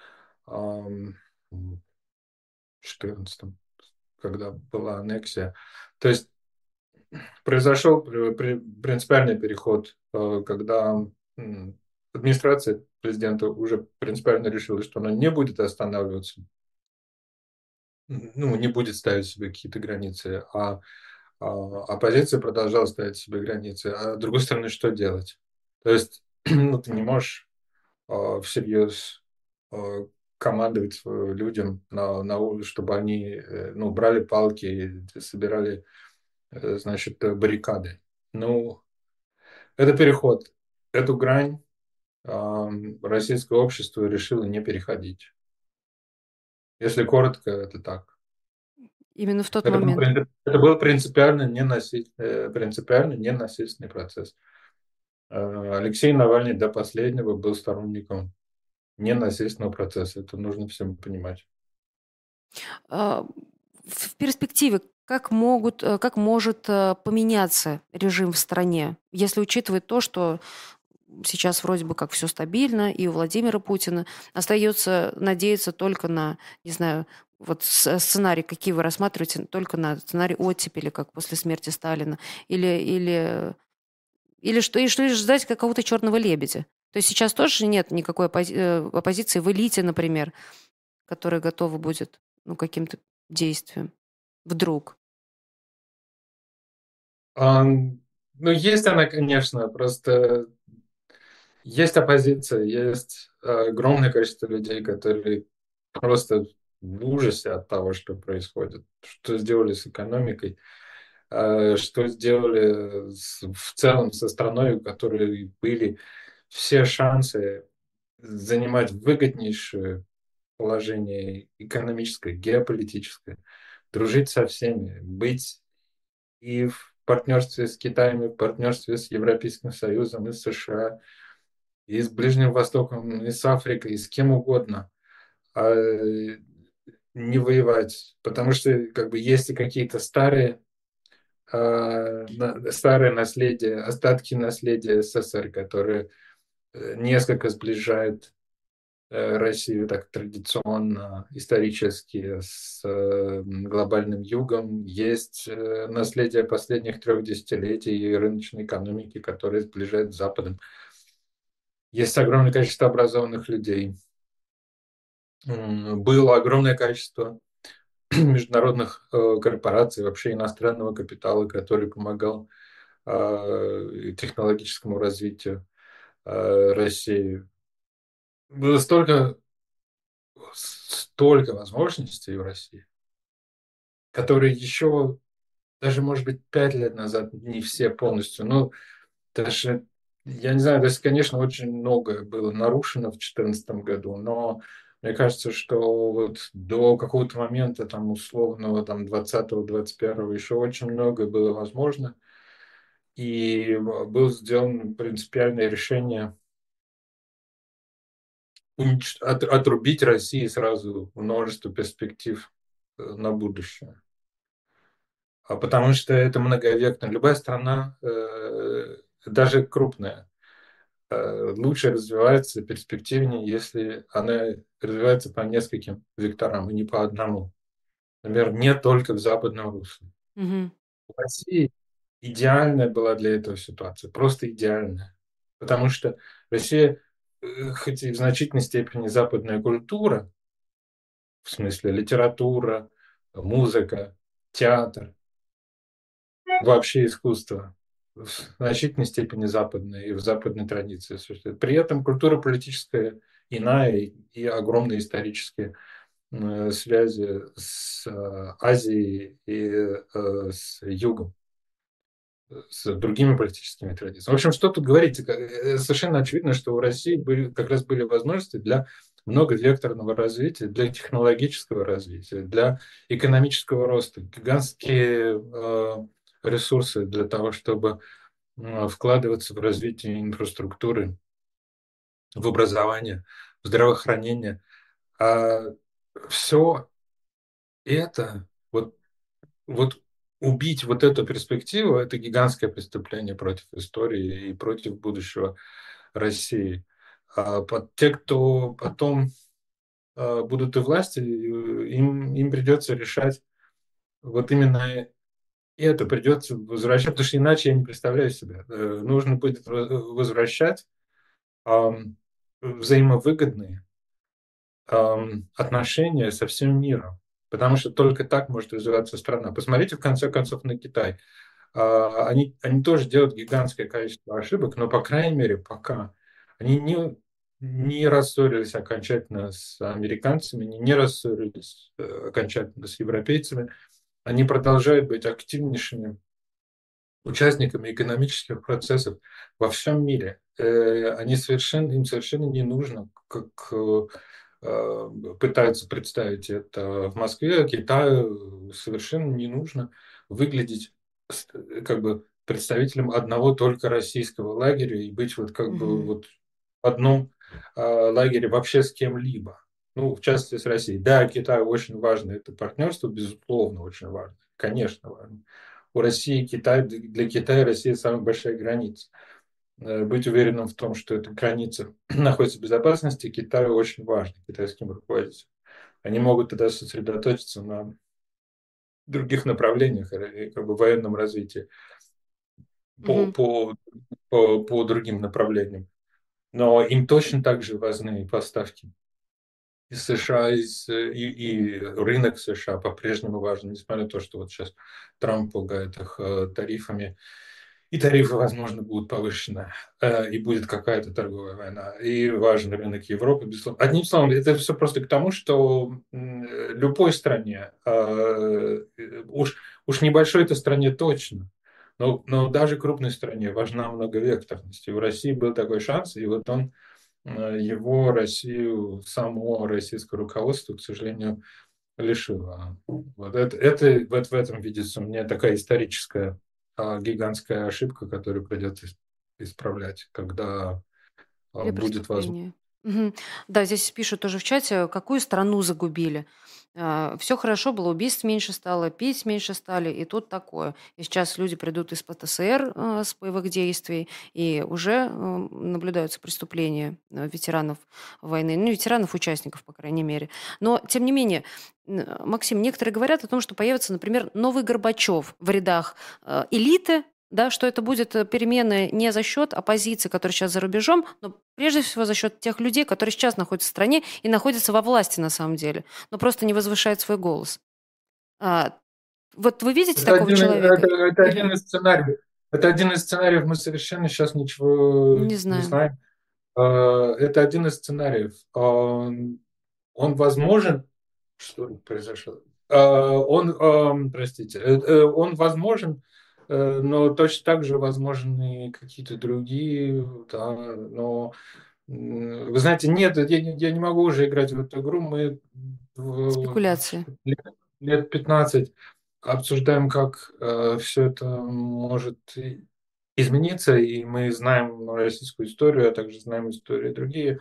14-м, когда была аннексия. То есть произошел принципиальный переход, когда администрация президента уже принципиально решила, что она не будет останавливаться, ну, не будет ставить себе какие-то границы, оппозиция продолжала ставить себе границы. А с другой стороны, что делать? То есть, ну, ты не можешь всерьез а, командовать людям на улице, чтобы они ну, брали палки и собирали, значит, баррикады. Ну, это переход. Эту грань российское общество решило не переходить. Если коротко, это так. Именно в тот момент. Это был принципиально ненасильственный процесс. Алексей Навальный до последнего был сторонником ненасильственного процесса. Это нужно всем понимать. А, В перспективе как может поменяться режим в стране, если учитывать то, что сейчас вроде бы как все стабильно, и у Владимира Путина остается надеяться только на, не знаю, вот сценарий, какие вы рассматриваете, только на сценарий оттепели, как после смерти Сталина, или что, и что и ждать какого-то черного лебедя. То есть сейчас тоже нет никакой оппозиции в элите, например, которая готова будет, ну, каким-то действием. Вдруг. Ну, есть она, конечно, просто есть оппозиция, есть огромное количество людей, которые просто в ужасе от того, что происходит, что сделали с экономикой, что сделали в целом со страной, у которой были все шансы занимать выгоднейшее положение экономическое, геополитическое, дружить со всеми, быть и в партнерстве с Китаем, и в партнерстве с Европейским Союзом, и с США, и с Ближним Востоком, и с Африкой, и с кем угодно, а не воевать. Потому что как бы есть и какие-то старые наследия, остатки наследия СССР, которые несколько сближают Россию так традиционно, исторически с глобальным югом. Есть наследие последних 3 десятилетий и рыночной экономики, которые сближают с Западом. Есть огромное количество образованных людей. Было огромное количество международных корпораций, вообще иностранного капитала, который помогал технологическому развитию России. Было столько возможностей в России, которые еще даже, может быть, 5 лет назад не все полностью, но даже, я не знаю, то есть, конечно, очень многое было нарушено в 2014 году, но мне кажется, что вот до какого-то момента, там, условного, там, 20-21 еще очень многое было возможно, и было сделано принципиальное решение отрубить России сразу множество перспектив на будущее. Потому что это многовектно. Любая страна, даже крупная, лучше развивается, перспективнее, если она развивается по нескольким векторам, и не по одному. Например, не только в западном русле. Мгм. В России идеальная была для этого ситуация, просто идеальная. Потому что Россия хоть и в значительной степени западная культура, в смысле литература, музыка, театр, вообще искусство, в значительной степени западное и в западной традиции существует. При этом культура политическая иная и огромные исторические связи с Азией и с Югом, с другими политическими традициями. В общем, что тут говорить? Совершенно очевидно, что у России как раз были возможности для многовекторного развития, для технологического развития, для экономического роста, гигантские ресурсы для того, чтобы вкладываться в развитие инфраструктуры, в образование, в здравоохранение. А все это, вот убить вот эту перспективу, это гигантское преступление против истории и против будущего России. Те, кто потом будут у власти, им придется решать вот именно это, придется возвращать, потому что иначе я не представляю себя. Нужно будет возвращать взаимовыгодные отношения со всем миром. Потому что только так может развиваться страна. Посмотрите, в конце концов, на Китай. Они тоже делают гигантское количество ошибок, но, по крайней мере, пока они не рассорились окончательно с американцами, не рассорились окончательно с европейцами. Они продолжают быть активнейшими участниками экономических процессов во всем мире. Им совершенно не нужно, как пытаются представить это в Москве, Китаю совершенно не нужно выглядеть как бы представителем одного только российского лагеря и быть вот как бы Мгм. вот в одном лагере вообще с кем-либо. Ну, в частности, с Россией. Да, Китаю очень важно это партнерство, безусловно, очень важно. Конечно, важно. У России и Китая, для Китая Россия самая большая граница. Быть уверенным в том, что эта граница находится в безопасности, Китаю очень важно, китайским руководителям. Они могут тогда сосредоточиться на других направлениях, как бы военном развитии по, Мгм. по, по другим направлениям. Но им точно так же важны поставки из США, и рынок США по-прежнему важен, несмотря на то, что вот сейчас Трамп пугает их тарифами. И тарифы, возможно, будут повышены, и будет какая-то торговая война. И важен рынок Европы, безусловно. Одним словом, это все просто к тому, что любой стране, уж небольшой этой стране точно, но даже крупной стране важна многовекторность. И у России был такой шанс, и вот его Россию, само российское руководство, к сожалению, лишило. Вот вот в этом видится мне такая историческая гигантская ошибка, которую придется исправлять, когда Или будет возможно. преступление. Мгм. Да, здесь пишут тоже в чате, какую страну загубили. Все хорошо было, убийств меньше стало, пить меньше стали, и тут такое. И сейчас люди придут из-под СССР с боевых действий, и уже наблюдаются преступления ветеранов войны, ну, ветеранов, участников, по крайней мере. Но, тем не менее, Максим, некоторые говорят о том, что появится, например, новый Горбачев в рядах элиты, да, что это будет перемены не за счет оппозиции, которая сейчас за рубежом, но прежде всего за счет тех людей, которые сейчас находятся в стране и находятся во власти на самом деле, но просто не возвышают свой голос. А, вот вы видите такого человека? Это один Или из сценариев. Это один из сценариев. Мы совершенно сейчас ничего не не знаем? знаем. Это один из сценариев. Он возможен. Что произошло? Простите, он возможен, но точно так же возможны и какие-то другие, да, но вы знаете, нет, я не могу уже играть в эту игру. Мы Спекуляции. лет 15 обсуждаем, как все это может измениться, и мы знаем российскую историю, а также знаем истории другие.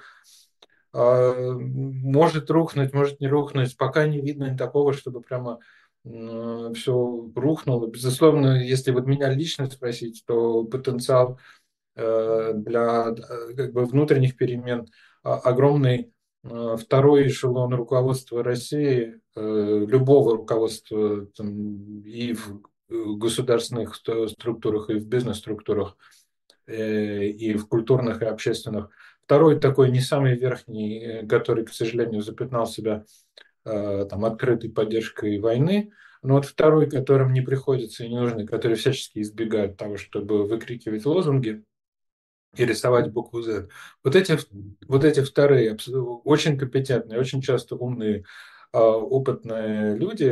Может рухнуть, может не рухнуть. Пока не видно такого, чтобы прямо все рухнуло. Безусловно, если вот меня лично спросить, то потенциал для как бы внутренних перемен огромный. Второй эшелон руководства России, любого руководства там, и в государственных структурах, и в бизнес-структурах, и в культурных, и общественных. Второй такой не самый верхний, который, к сожалению, запятнал себя там, открытой поддержкой войны, но вот второй, которым не приходится и не нужно, которые всячески избегают того, чтобы выкрикивать лозунги и рисовать букву Z. Вот эти вторые, очень компетентные, очень часто умные, опытные люди,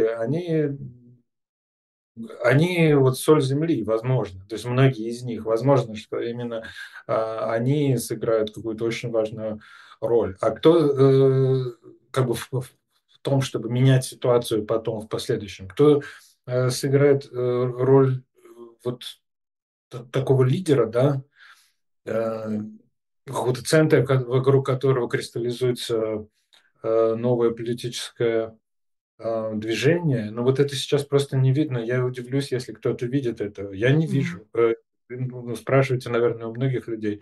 они вот соль земли, возможно. То есть многие из них, возможно, что именно они сыграют какую-то очень важную роль. А кто как бы в том, чтобы менять ситуацию потом в последующем, кто сыграет роль вот такого лидера, да, э, какого-то центра, вокруг которого кристаллизуется новая политическая движение, но вот это сейчас просто не видно. Я удивлюсь, если кто-то видит это. Я не Мгм. вижу. Ну, спрашивайте, наверное, у многих людей.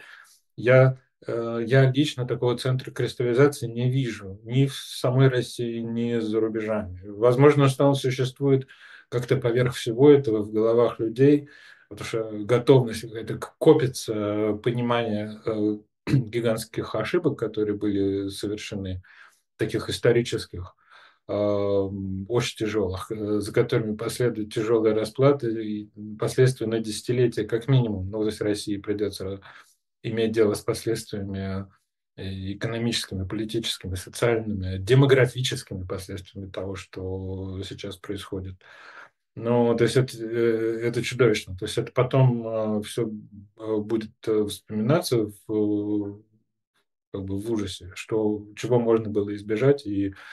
Я лично такого центра кристаллизации не вижу ни в самой России, ни за рубежами. Возможно, что он существует как-то поверх всего этого в головах людей, потому что готовность это копится, понимание гигантских ошибок, которые были совершены, таких исторических, очень тяжелых, за которыми последует тяжелая расплата и последствия на десятилетия как минимум. Ну, то есть России придется иметь дело с последствиями экономическими, политическими, социальными, демографическими последствиями того, что сейчас происходит. Ну, то есть это чудовищно. То есть это потом все будет вспоминаться как бы в ужасе, что, чего можно было избежать.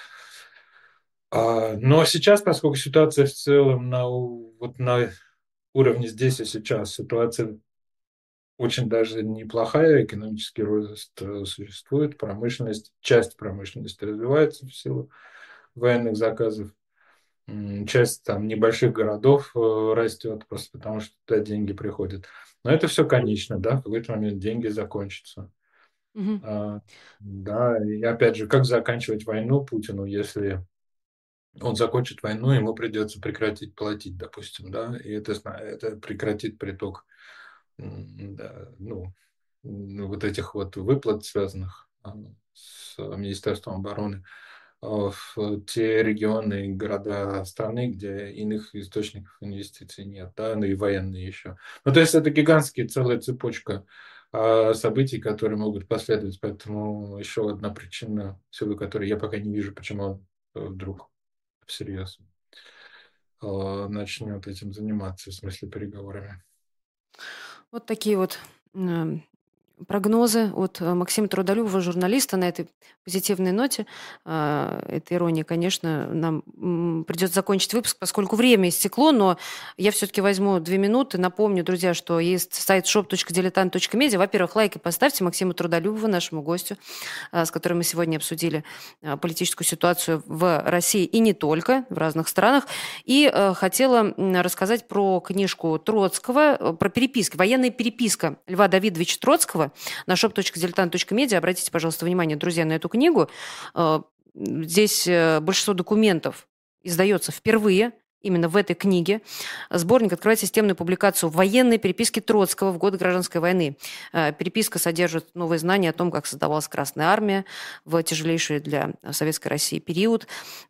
Но сейчас, поскольку ситуация в целом вот на уровне здесь и сейчас, ситуация очень даже неплохая, экономический рост существует, часть промышленности развивается в силу военных заказов, часть там небольших городов растет просто потому, что туда деньги приходят. Но это все конечно, да, в какой-то момент деньги закончатся. Мгм. А, да, и опять же, как заканчивать войну Путину, если он закончит войну, ему придется прекратить платить, допустим, да, и это прекратит приток, да, вот этих вот выплат, связанных с Министерством обороны, в те регионы и города страны, где иных источников инвестиций нет, да, ну и военные еще. Ну, то есть это гигантская целая цепочка событий, которые могут последовать, поэтому еще одна причина, в силу которой я пока не вижу, почему он вдруг всерьез начнет этим заниматься, в смысле переговорами. Вот такие вот м, прогнозы от Максима Трудолюбова, журналиста, на этой позитивной ноте. Это ирония, конечно, нам придется закончить выпуск, поскольку время истекло, но я все-таки возьму 2 минуты. Напомню, друзья, что есть сайт shop.diletant.media. Во-первых, лайки поставьте Максиму Трудолюбову, нашему гостю, с которым мы сегодня обсудили политическую ситуацию в России и не только, в разных странах. И хотела рассказать про книжку Троцкого, про переписки, военная переписка Льва Давидовича Троцкого на shop.diletant.media. Обратите, пожалуйста, внимание, друзья, на эту книгу. Здесь большинство документов издается впервые, именно в этой книге. Сборник открывает системную публикацию военной переписки Троцкого в годы Гражданской войны. Переписка содержит новые знания о том, как создавалась Красная Армия в тяжелейший для Советской России период.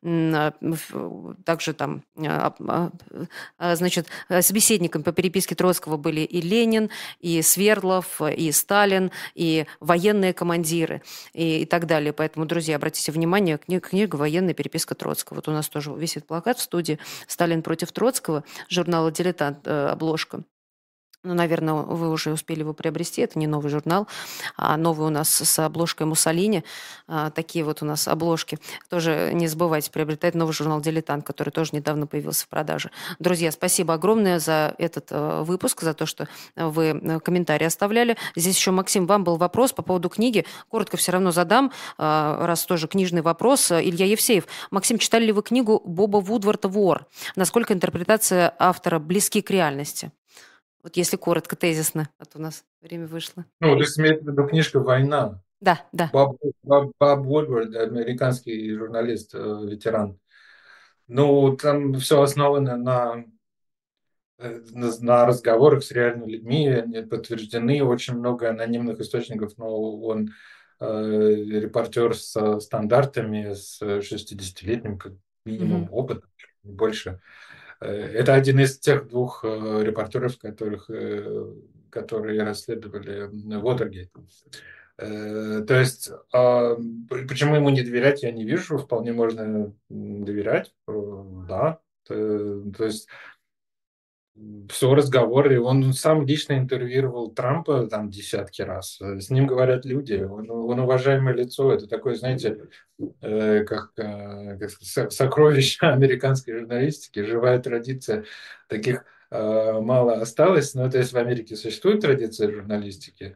Также там, значит, собеседниками по переписке Троцкого были и Ленин, и Свердлов, и Сталин, и военные командиры, и так далее. Поэтому, друзья, обратите внимание, книга «Военная переписка Троцкого». Вот у нас тоже висит плакат в студии «Сталин против Троцкого», журнала «Дилетант», обложка. Ну, наверное, вы уже успели его приобрести. Это не новый журнал, а новый у нас с обложкой Муссолини. Такие вот у нас обложки. Тоже не забывайте приобретать новый журнал «Дилетант», который тоже недавно появился в продаже. Друзья, спасибо огромное за этот выпуск, за то, что вы комментарии оставляли. Здесь еще, Максим, вам был вопрос по поводу книги. Коротко все равно задам, раз тоже книжный вопрос. Илья Евсеев. Максим, читали ли вы книгу Боба Вудварда «Вор»? Насколько интерпретация автора близки к реальности? Вот если коротко, тезисно, а то у нас время вышло. Ну, то есть имеется в виду книжка «Война». Да, да. Боб Уодвард, американский журналист, ветеран. Ну, там все основано на на разговорах с реальными людьми они подтверждены, очень много анонимных источников, но он репортер со стандартами, с 60-летним как минимум Мгм. опытом, больше. Это один из тех двух репортеров, которые расследовали Уотергейт. То есть, почему ему не доверять, я не вижу. Вполне можно доверять, да. То есть все разговоры. Он сам лично интервьюировал Трампа там десятки раз. С ним говорят люди. Он уважаемое лицо. Это такое, знаете, как сказать, сокровище американской журналистики, живая традиция. Таких мало осталось, но то есть в Америке существует традиция журналистики,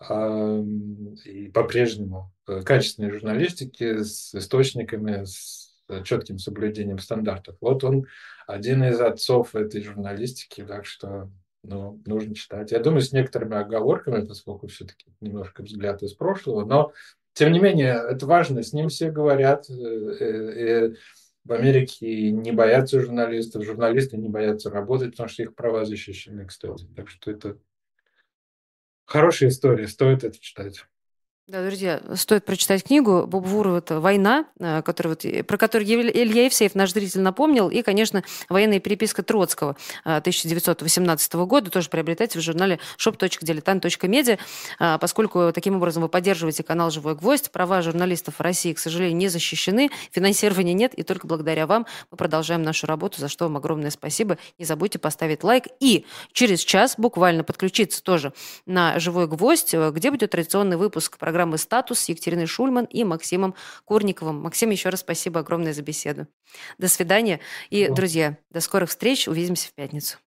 и по-прежнему качественной журналистики с источниками, с четким соблюдением стандартов. Вот он один из отцов этой журналистики, так что ну, нужно читать. Я думаю, с некоторыми оговорками, поскольку все-таки немножко взгляд из прошлого, но тем не менее, это важно, с ним все говорят. В Америке не боятся журналистов, журналисты не боятся работать, потому что их права защищены, кстати. Так что это хорошая история, стоит это читать. Да, друзья, стоит прочитать книгу Боба Вурова «Это «Война», которая про которую Илья Евсеев, наш зритель, напомнил, и, конечно, «Военная переписка Троцкого» 1918 года, тоже приобретайте в журнале shop.diletant.media, поскольку таким образом вы поддерживаете канал «Живой гвоздь», права журналистов в России, к сожалению, не защищены, финансирования нет, и только благодаря вам мы продолжаем нашу работу, за что вам огромное спасибо. Не забудьте поставить лайк и через час буквально подключиться тоже на «Живой гвоздь», где будет традиционный выпуск программы «Статус» с Екатериной Шульман и Максимом Курниковым. Максим, еще раз спасибо огромное за беседу. До свидания. И, друзья, до скорых встреч. Увидимся в пятницу.